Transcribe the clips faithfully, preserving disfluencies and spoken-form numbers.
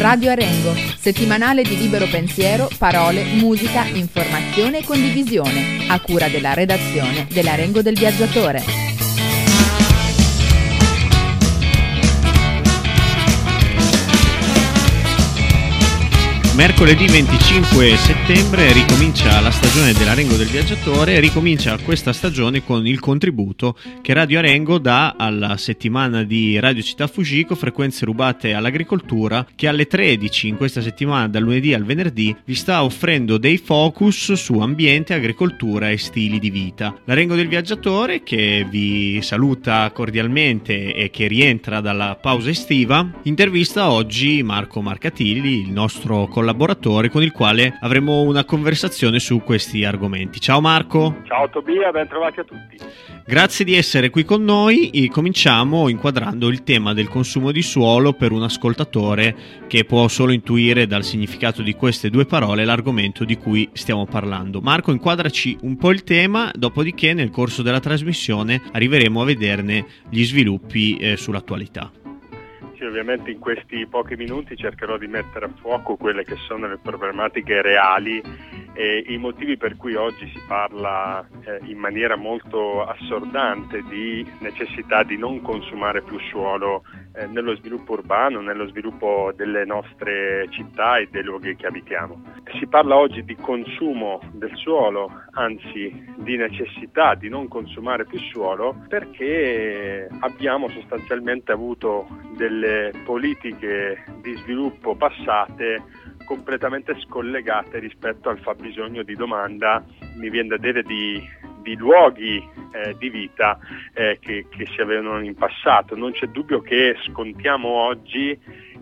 Radio Arengo, settimanale di libero pensiero, parole, musica, informazione e condivisione, a cura della redazione dell'Arengo del Viaggiatore. Mercoledì venticinque settembre ricomincia la stagione dell'Arengo del Viaggiatore e ricomincia questa stagione con il contributo che Radio Arengo dà alla settimana di Radio Città Fujiko, frequenze rubate all'agricoltura, che alle tredici in questa settimana, dal lunedì al venerdì, vi sta offrendo dei focus su ambiente, agricoltura e stili di vita. L'Arengo del Viaggiatore, che vi saluta cordialmente e che rientra dalla pausa estiva, intervista oggi Marco Marcatilli, il nostro collaboratore collaboratore con il quale avremo una conversazione su questi argomenti. Ciao Marco. Ciao Tobia, ben trovati a tutti. Grazie di essere qui con noi e cominciamo inquadrando il tema del consumo di suolo per un ascoltatore che può solo intuire dal significato di queste due parole l'argomento di cui stiamo parlando. Marco, inquadraci un po' il tema, dopodiché nel corso della trasmissione arriveremo a vederne gli sviluppi eh, sull'attualità. Ovviamente in questi pochi minuti cercherò di mettere a fuoco quelle che sono le problematiche reali e i motivi per cui oggi si parla eh, in maniera molto assordante di necessità di non consumare più suolo eh, nello sviluppo urbano, nello sviluppo delle nostre città e dei luoghi che abitiamo. Si parla oggi di consumo del suolo, anzi di necessità di non consumare più suolo, perché abbiamo sostanzialmente avuto delle politiche di sviluppo passate completamente scollegate rispetto al fabbisogno di domanda, mi viene da dire di, di luoghi eh, di vita eh, che, che si avevano in passato. Non c'è dubbio che scontiamo oggi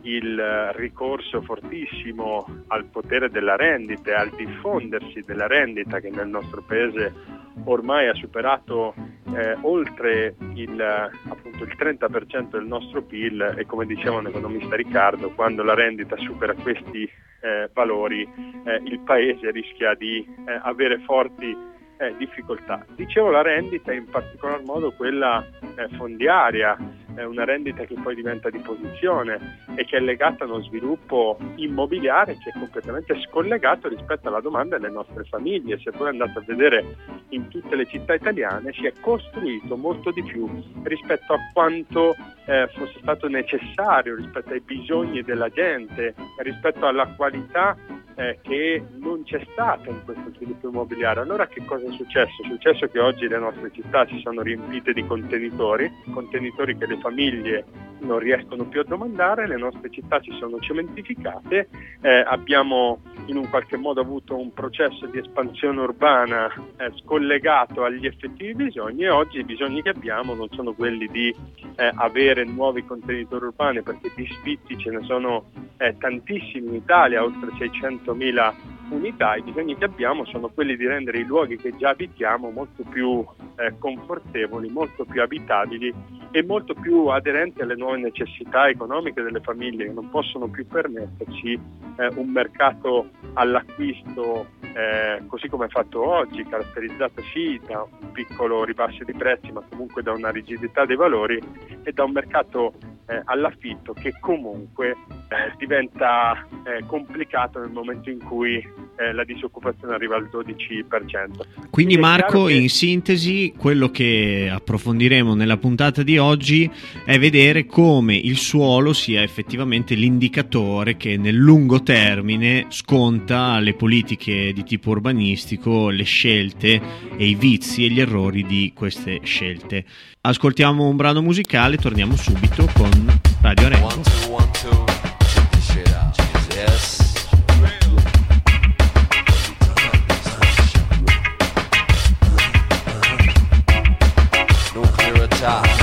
il ricorso fortissimo al potere della rendita e al diffondersi della rendita, che nel nostro paese ormai ha superato eh, oltre il, appunto, il trenta per cento del nostro P I L, e come diceva un economista Riccardo, quando la rendita supera questi eh, valori eh, il paese rischia di eh, avere forti Eh, difficoltà. Dicevo, la rendita, in particolar modo quella eh, fondiaria, è una rendita che poi diventa di posizione e che è legata a uno sviluppo immobiliare che è completamente scollegato rispetto alla domanda delle nostre famiglie. Se voi andate a vedere in tutte le città italiane, si è costruito molto di più rispetto a quanto eh, fosse stato necessario, rispetto ai bisogni della gente, rispetto alla qualità Eh, che non c'è stata in questo sviluppo immobiliare. Allora che cosa è successo? È successo che oggi le nostre città si sono riempite di contenitori, contenitori che le famiglie non riescono più a domandare, le nostre città si sono cementificate, eh, abbiamo in un qualche modo avuto un processo di espansione urbana eh, scollegato agli effettivi bisogni, e oggi i bisogni che abbiamo non sono quelli di eh, avere nuovi contenitori urbani, perché di sfitti ce ne sono eh, tantissimi in Italia, oltre seicentomila unità. I bisogni che abbiamo sono quelli di rendere i luoghi che già abitiamo molto più eh, confortevoli, molto più abitabili e molto più aderenti alle nuove necessità economiche delle famiglie, che non possono più permettersi eh, un mercato all'acquisto eh, così come è fatto oggi, caratterizzato sì da un piccolo ribasso di prezzi, ma comunque da una rigidità dei valori, e da un mercato eh, all'affitto che comunque eh, diventa eh, complicato nel momento in cui eh, la disoccupazione arriva al dodici per cento. Quindi Marco, che... in sintesi, quello che approfondiremo nella puntata di oggi è vedere come il suolo sia effettivamente l'indicatore che nel lungo termine sconta le politiche di tipo urbanistico, le scelte e i vizi e gli errori di queste scelte. Ascoltiamo un brano musicale, torniamo subito con Radio Arengo. One, two, one, two. Check this shit out. Yes. Nuclear attack.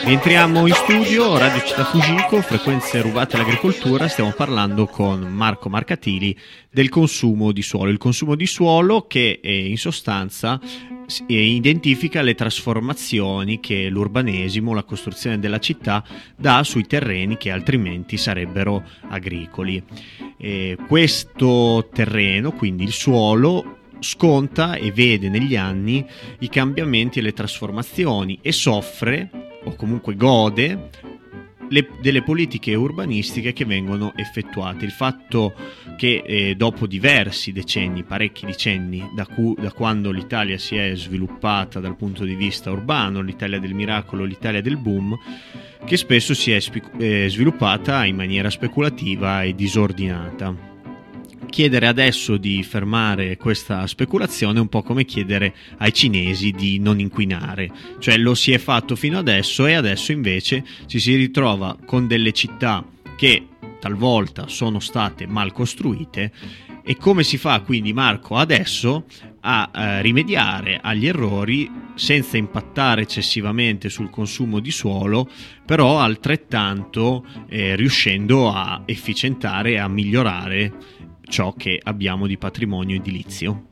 Entriamo in studio, Radio Città Fujiko, frequenze rubate all'agricoltura. Stiamo parlando con Marco Marcatili del consumo di suolo. Il consumo di suolo che eh, in sostanza eh, identifica le trasformazioni che l'urbanesimo, la costruzione della città dà sui terreni che altrimenti sarebbero agricoli. Eh, questo terreno, quindi il suolo, sconta e vede negli anni i cambiamenti e le trasformazioni e soffre o comunque gode le, delle politiche urbanistiche che vengono effettuate. Il fatto che eh, dopo diversi decenni, parecchi decenni da, cu- da quando l'Italia si è sviluppata dal punto di vista urbano, l'Italia del miracolo, l'Italia del boom, che spesso si è spe- eh, sviluppata in maniera speculativa e disordinata. Chiedere adesso di fermare questa speculazione è un po' come chiedere ai cinesi di non inquinare, cioè lo si è fatto fino adesso e adesso invece ci si ritrova con delle città che talvolta sono state mal costruite. E come si fa quindi, Marco, adesso a eh, rimediare agli errori senza impattare eccessivamente sul consumo di suolo, però altrettanto eh, riuscendo a efficientare e a migliorare ciò che abbiamo di patrimonio edilizio?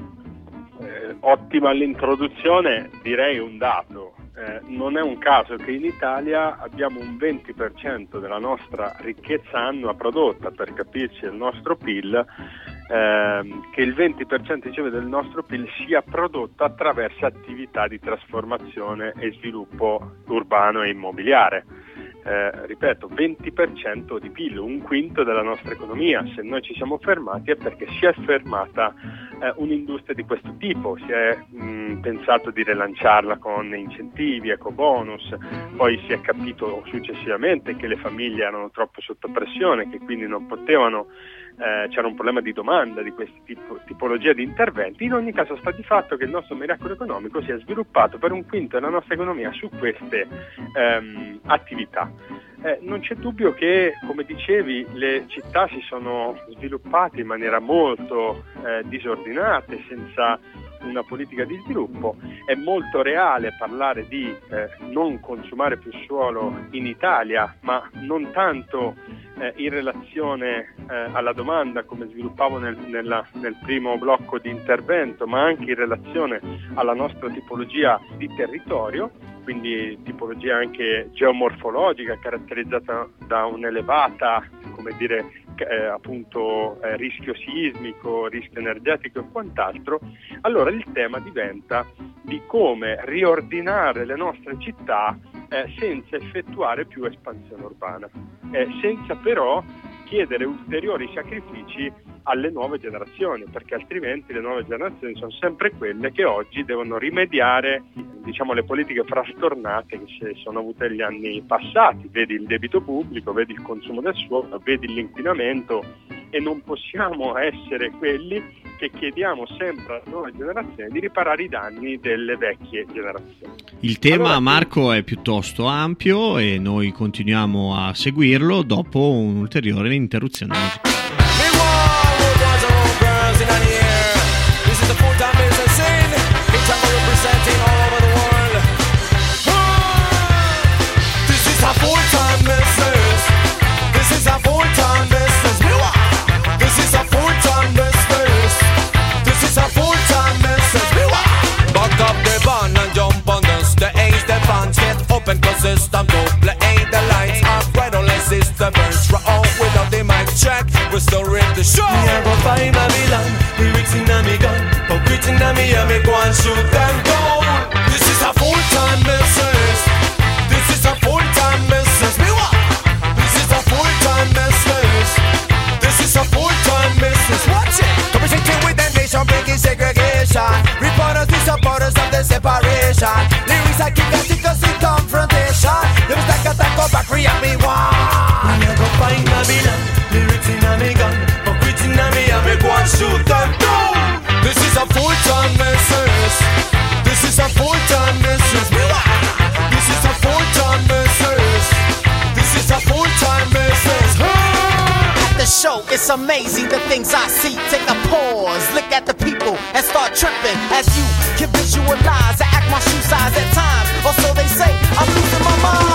Eh, ottima l'introduzione, direi un dato. Eh, non è un caso che in Italia abbiamo un venti per cento della nostra ricchezza annua prodotta, per capirci il nostro P I L, ehm, che il venti per cento diciamo, del nostro P I L sia prodotto attraverso attività di trasformazione e sviluppo urbano e immobiliare. Eh, ripeto, venti per cento di P I L, un quinto della nostra economia. Se noi ci siamo fermati è perché si è fermata eh, un'industria di questo tipo, si è mh, pensato di rilanciarla con incentivi, ecobonus, poi si è capito successivamente che le famiglie erano troppo sotto pressione, che quindi non potevano, eh, c'era un problema di domanda di questa tipo, tipologia di interventi. In ogni caso sta di fatto che il nostro miracolo economico si è sviluppato per un quinto della nostra economia su queste ehm, attività. Eh, non c'è dubbio che, come dicevi, le città si sono sviluppate in maniera molto eh, disordinata, senza una politica di sviluppo. È molto reale parlare di eh, non consumare più suolo in Italia, ma non tanto eh, in relazione eh, alla domanda, come sviluppavo nel, nella, nel primo blocco di intervento, ma anche in relazione alla nostra tipologia di territorio, quindi tipologia anche geomorfologica caratterizzata da un'elevata, come dire, eh, appunto eh, rischio sismico, rischio energetico e quant'altro. Allora il tema diventa di come riordinare le nostre città eh, senza effettuare più espansione urbana, eh, senza però chiedere ulteriori sacrifici alle nuove generazioni, perché altrimenti le nuove generazioni sono sempre quelle che oggi devono rimediare, diciamo, le politiche frastornate che si sono avute negli anni passati. Vedi il debito pubblico, vedi il consumo del suolo, vedi l'inquinamento, e non possiamo essere quelli che chiediamo sempre alle nuove generazioni di riparare i danni delle vecchie generazioni. Il tema, allora, Marco, è piuttosto ampio e noi continuiamo a seguirlo dopo un'ulteriore interruzione musicale. System double A, the lights are bright unless disturbance. We're out without the mic check, we're still ready to show. Me a go find Babylon, lyrics in a me gun, concrete in a me, I make one shoot them down. This is a full-time business. This is a full-time business. Me what? This is a full-time business. This is a full-time business. Watch it. Conversating with them nation, breaking segregation. Reporters, the supporters of the separation. Lyrics I keep that because it confrontation. Them stack attack go back, react me one. We a go find Babylon, lyrics in a me gun, concrete in a me, I make one shoot them down. This is a full-time business. This is a full-time business. This is a full-time business. This is a full-time business. At the show, it's amazing the things I see. Take a pause, look at the people and start tripping. As you can visualize, I act my shoe size at times, or so they say. I'm losing my mind.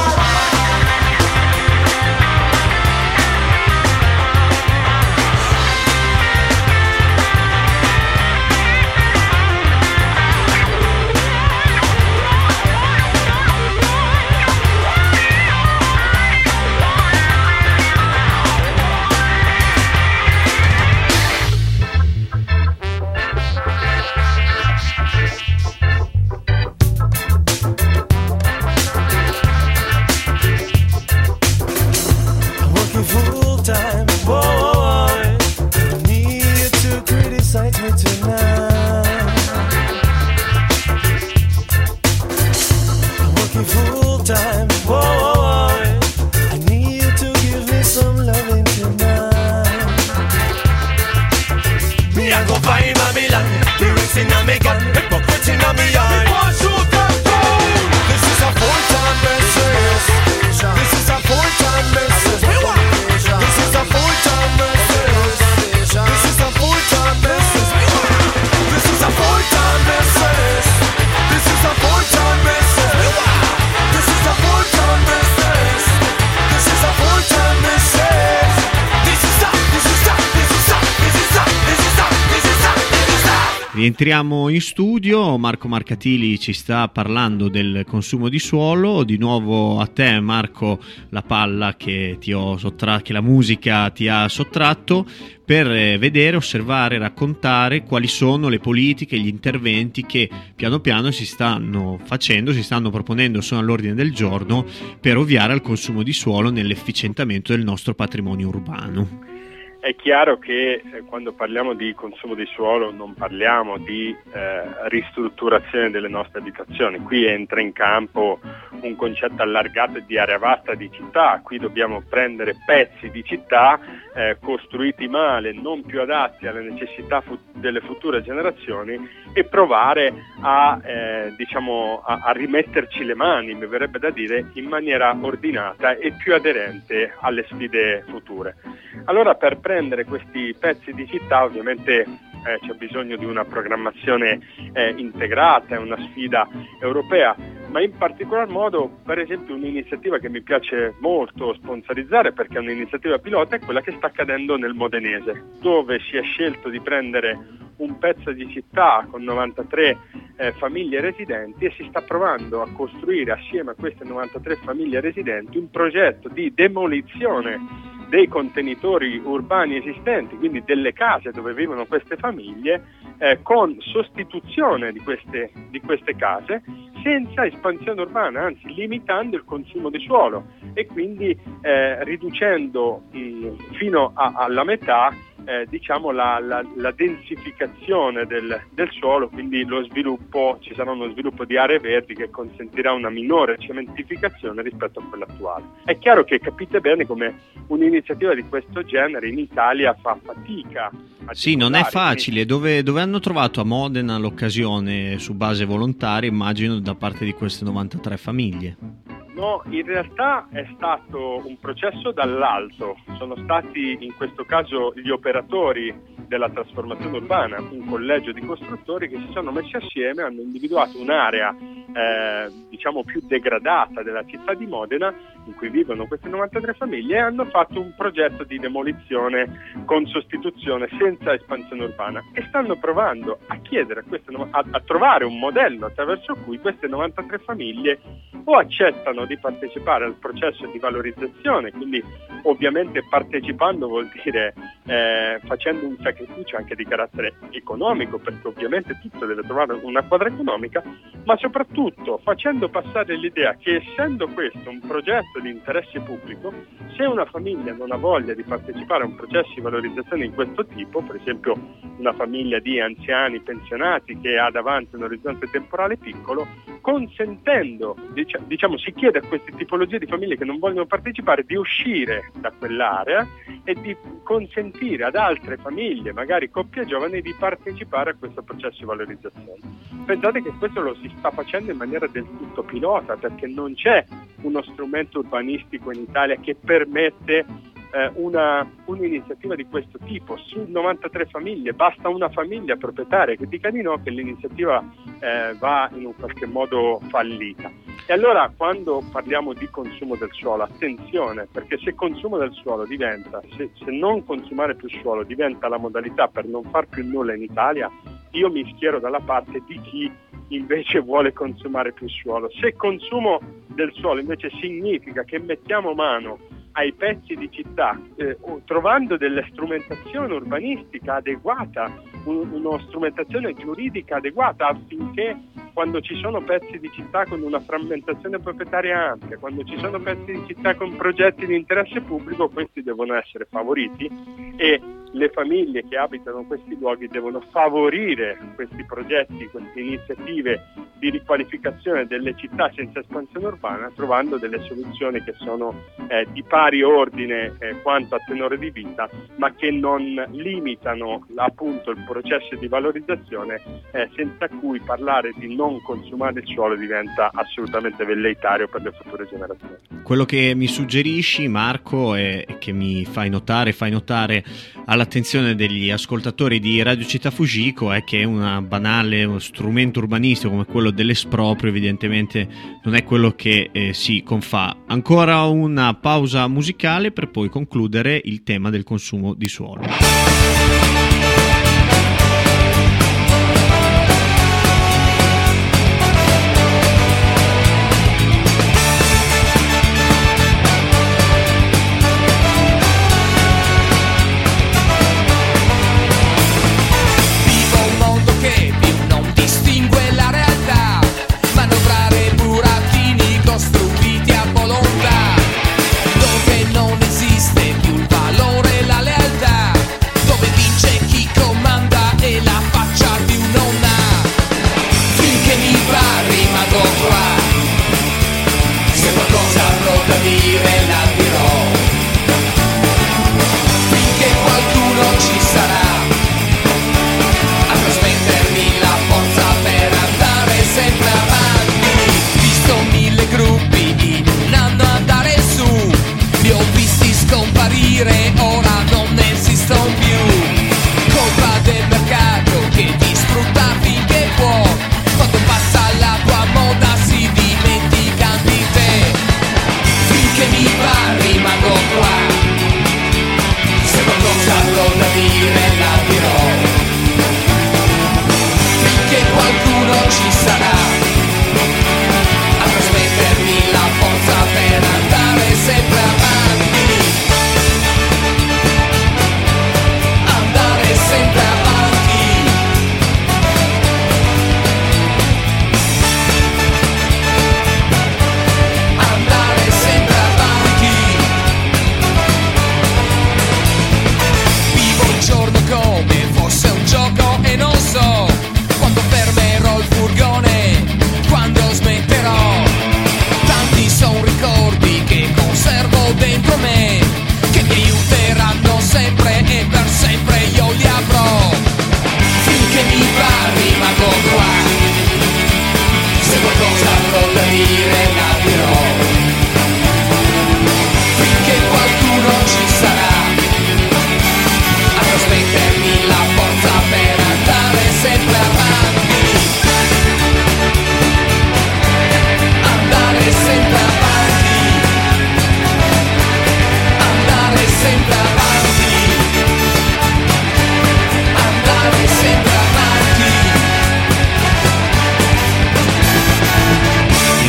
Rientriamo in studio, Marco Marcatili ci sta parlando del consumo di suolo. Di nuovo a te, Marco, la palla che ti ho sottratto, che la musica ti ha sottratto, per vedere, osservare, raccontare quali sono le politiche, gli interventi che piano piano si stanno facendo, si stanno proponendo, sono all'ordine del giorno per ovviare al consumo di suolo nell'efficientamento del nostro patrimonio urbano. È chiaro che eh, quando parliamo di consumo di suolo non parliamo di eh, ristrutturazione delle nostre abitazioni. Qui entra in campo un concetto allargato di area vasta di città. Qui dobbiamo prendere pezzi di città eh, costruiti male, non più adatti alle necessità fu- delle future generazioni e provare a, eh, diciamo, a, a rimetterci le mani, mi verrebbe da dire, in maniera ordinata e più aderente alle sfide future. Allora, per prendere questi pezzi di città ovviamente eh, c'è bisogno di una programmazione eh, integrata, è una sfida europea, ma in particolar modo, per esempio, un'iniziativa che mi piace molto sponsorizzare perché è un'iniziativa pilota è quella che sta accadendo nel Modenese, dove si è scelto di prendere un pezzo di città con novantatré eh, famiglie residenti e si sta provando a costruire assieme a queste novantatré famiglie residenti un progetto di demolizione dei contenitori urbani esistenti, quindi delle case dove vivono queste famiglie, eh, con sostituzione di queste, di queste case senza espansione urbana, anzi limitando il consumo di suolo e quindi eh, riducendo mh, fino a, alla metà Eh, diciamo la, la, la densificazione del, del suolo, quindi lo sviluppo, ci sarà uno sviluppo di aree verdi che consentirà una minore cementificazione rispetto a quella attuale. È chiaro che capite bene come un'iniziativa di questo genere in Italia fa fatica. Sì, non è facile. Dove, dove hanno trovato a Modena l'occasione su base volontaria, immagino, da parte di queste novantatré famiglie? No, in realtà è stato un processo dall'alto, sono stati in questo caso gli operatori della trasformazione urbana, un collegio di costruttori che si sono messi assieme, hanno individuato un'area eh, diciamo più degradata della città di Modena in cui vivono queste novantatré famiglie e hanno fatto un progetto di demolizione con sostituzione senza espansione urbana e stanno provando a chiedere a, queste, a, a trovare un modello attraverso cui queste novantatré famiglie o accettano di partecipare al processo di valorizzazione, quindi ovviamente partecipando vuol dire eh, facendo un sacrificio anche di carattere economico, perché ovviamente tutto deve trovare una quadra economica, ma soprattutto facendo passare l'idea che essendo questo un progetto di interesse pubblico, se una famiglia non ha voglia di partecipare a un processo di valorizzazione di questo tipo, per esempio una famiglia di anziani pensionati che ha davanti un orizzonte temporale piccolo, consentendo, diciamo, si chiede a queste tipologie di famiglie che non vogliono partecipare di uscire da quell'area e di consentire ad altre famiglie, magari coppie giovani, di partecipare a questo processo di valorizzazione. Pensate che questo lo si sta facendo in maniera del tutto pilota, perché non c'è uno strumento urbanistico in Italia che permette eh, una, un'iniziativa di questo tipo. Su novantatré famiglie basta una famiglia proprietaria che dica di no, che l'iniziativa eh, va in un qualche modo fallita. E allora quando parliamo di consumo del suolo, attenzione, perché se consumo del suolo diventa, se, se non consumare più suolo diventa la modalità per non far più nulla in Italia, io mi schiero dalla parte di chi invece vuole consumare più suolo. Se consumo del suolo invece significa che mettiamo mano ai pezzi di città, eh, trovando delle strumentazione urbanistica adeguata, un, una strumentazione giuridica adeguata affinché quando ci sono pezzi di città con una frammentazione proprietaria ampia, quando ci sono pezzi di città con progetti di interesse pubblico, questi devono essere favoriti e le famiglie che abitano questi luoghi devono favorire questi progetti, queste iniziative di riqualificazione delle città senza espansione urbana, trovando delle soluzioni che sono eh, di pari ordine eh, quanto a tenore di vita, ma che non limitano appunto il processo di valorizzazione, eh, senza cui parlare di non consumare il suolo diventa assolutamente velleitario per le future generazioni. Quello che mi suggerisci, Marco, e che mi fai notare, fai notare all'attenzione degli ascoltatori di Radio Città Fujiko, è che un banale uno strumento urbanistico come quello dell'esproprio evidentemente non è quello che eh, si confà. Ancora una pausa musicale per poi concludere il tema del consumo di suolo.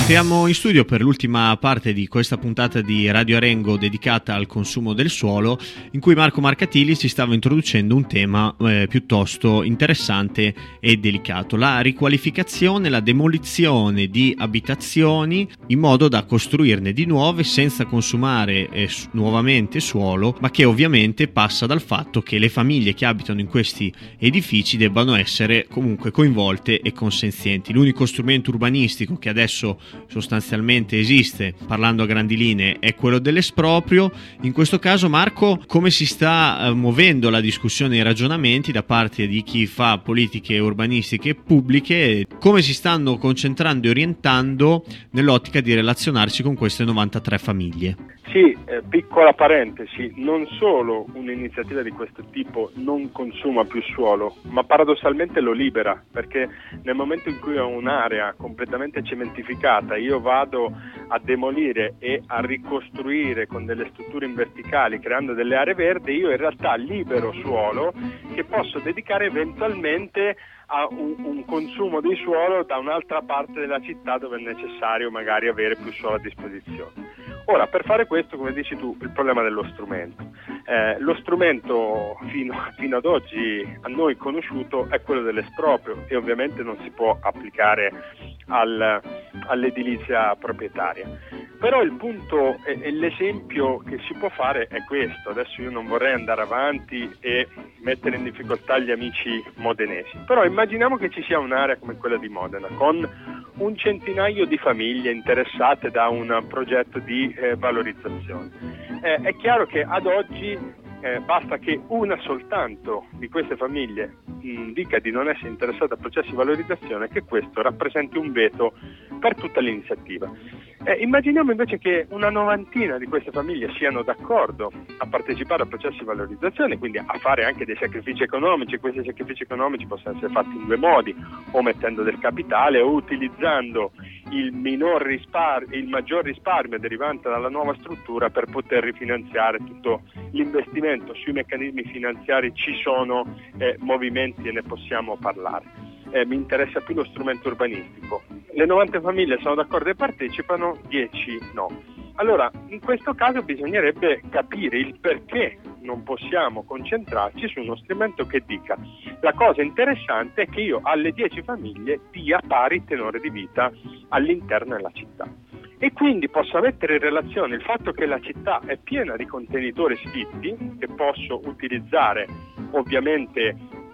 Entriamo in studio per l'ultima parte di questa puntata di Radio Arengo dedicata al consumo del suolo, in cui Marco Marcatilli ci stava introducendo un tema eh, piuttosto interessante e delicato: la riqualificazione, la demolizione di abitazioni in modo da costruirne di nuove senza consumare eh, nuovamente suolo, ma che ovviamente passa dal fatto che le famiglie che abitano in questi edifici debbano essere comunque coinvolte e consenzienti. L'unico strumento urbanistico che adesso sostanzialmente esiste, parlando a grandi linee, è quello dell'esproprio. In questo caso, Marco, come si sta eh, muovendo la discussione e i ragionamenti da parte di chi fa politiche urbanistiche pubbliche? Come si stanno concentrando e orientando nell'ottica di relazionarsi con queste novantatré famiglie? Sì, eh, piccola parentesi, non solo un'iniziativa di questo tipo non consuma più suolo, ma paradossalmente lo libera, perché nel momento in cui ho un'area completamente cementificata, io vado a demolire e a ricostruire con delle strutture in verticali, creando delle aree verdi, io in realtà libero suolo che posso dedicare eventualmente a un, un consumo di suolo da un'altra parte della città dove è necessario magari avere più suolo a disposizione. Ora, per fare questo, come dici tu, il problema dello strumento. Eh, lo strumento fino, fino ad oggi a noi conosciuto è quello dell'esproprio e ovviamente non si può applicare al, all'edilizia proprietaria. Però il punto e, e l'esempio che si può fare è questo. Adesso io non vorrei andare avanti e mettere in difficoltà gli amici modenesi, però immaginiamo che ci sia un'area come quella di Modena con un centinaio di famiglie interessate da un progetto di eh, valorizzazione. Eh, è chiaro che ad oggi eh, basta che una soltanto di queste famiglie mh, dica di non essere interessata a processi di valorizzazione, che questo rappresenti un veto per tutta l'iniziativa. Eh, immaginiamo invece che una novantina di queste famiglie siano d'accordo a partecipare a processi di valorizzazione, quindi a fare anche dei sacrifici economici. Questi sacrifici economici possono essere fatti in due modi: o mettendo del capitale o utilizzando il minor risparmio, il maggior risparmio derivante dalla nuova struttura per poter rifinanziare tutto l'investimento. Sui meccanismi finanziari ci sono eh, movimenti e ne possiamo parlare. Eh, mi interessa più lo strumento urbanistico. Le novanta famiglie sono d'accordo e partecipano, dieci no. Allora, in questo caso bisognerebbe capire il perché non possiamo concentrarci su uno strumento che dica: la cosa interessante è che io alle dieci famiglie dia pari tenore di vita all'interno della città. E quindi posso mettere in relazione il fatto che la città è piena di contenitori sfitti che posso utilizzare ovviamente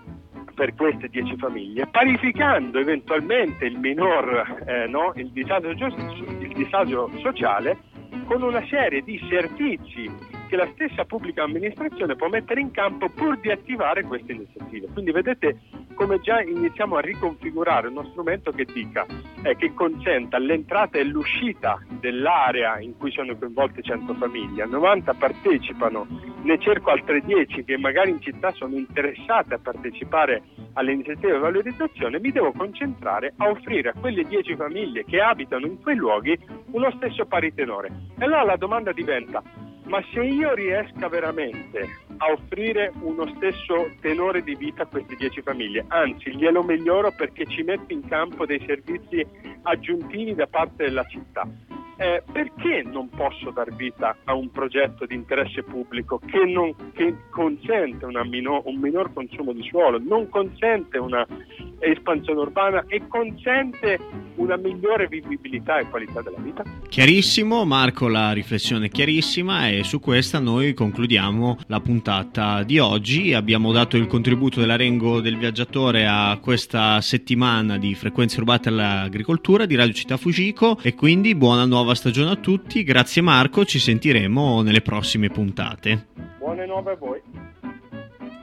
per queste dieci famiglie, parificando eventualmente il minor eh, no, il disagio, il disagio sociale con una serie di servizi che la stessa pubblica amministrazione può mettere in campo pur di attivare queste iniziative. Quindi vedete come già iniziamo a riconfigurare uno strumento che dica eh, che consenta l'entrata e l'uscita dell'area in cui sono coinvolte cento famiglie. novanta partecipano, ne cerco altre dieci che magari in città sono interessate a partecipare alle iniziative di valorizzazione. Mi devo concentrare a offrire a quelle dieci famiglie che abitano in quei luoghi uno stesso pari tenore. E allora la domanda diventa: ma se io riesca veramente a offrire uno stesso tenore di vita a queste dieci famiglie, anzi glielo miglioro perché ci metto in campo dei servizi aggiuntivi da parte della città, eh, perché non posso dar vita a un progetto di interesse pubblico che, non, che consente una minor, un minor consumo di suolo, non consente una espansione urbana e consente una migliore vivibilità e qualità della vita? Chiarissimo, Marco, la riflessione è chiarissima e su questa noi concludiamo la puntata di oggi. Abbiamo dato il contributo dell'Arengo del Viaggiatore a questa settimana di Frequenze Urbane all'Agricoltura di Radio Città Fujiko e quindi buona nuova stagione a tutti. Grazie Marco, ci sentiremo nelle prossime puntate. Buone nuove a voi.